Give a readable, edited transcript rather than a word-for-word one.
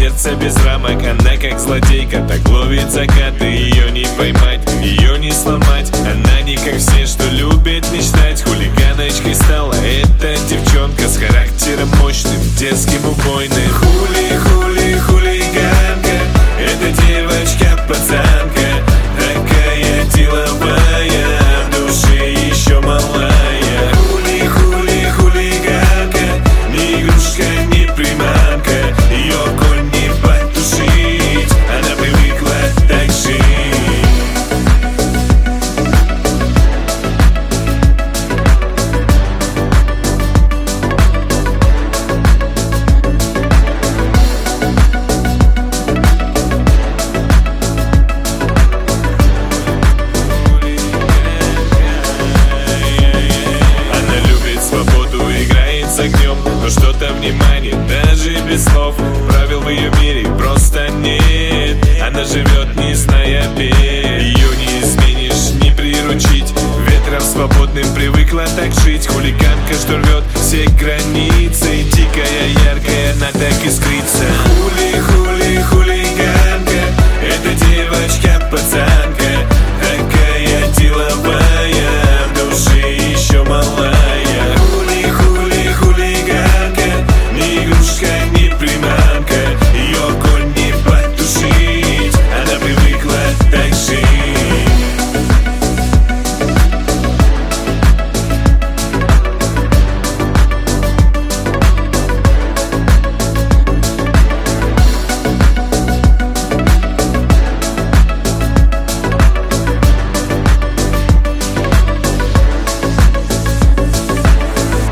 сердце без рамок. Она как злодейка, так ловит закаты. Ее не поймать, ее не сломать. Она не как все, что любит мечтать. Хулиганочкой стала эта девчонка с характером мощным, дерзким, убойным. Хулиганка, эта девочка-пацанка, такая деловая, в душе еще малая. Хулиганка, не игрушка, не приманка. Ее огонь не потушить, она привыкла так жить. Огнем, но что-то внимание, даже без слов. Правил в ее мире просто нет. Она живет, не зная бед. Ее не изменишь, не приручить. Ветром свободным привыкла так жить. Хулиганка, что рвет все границы. Дикая, яркая, она так искрится.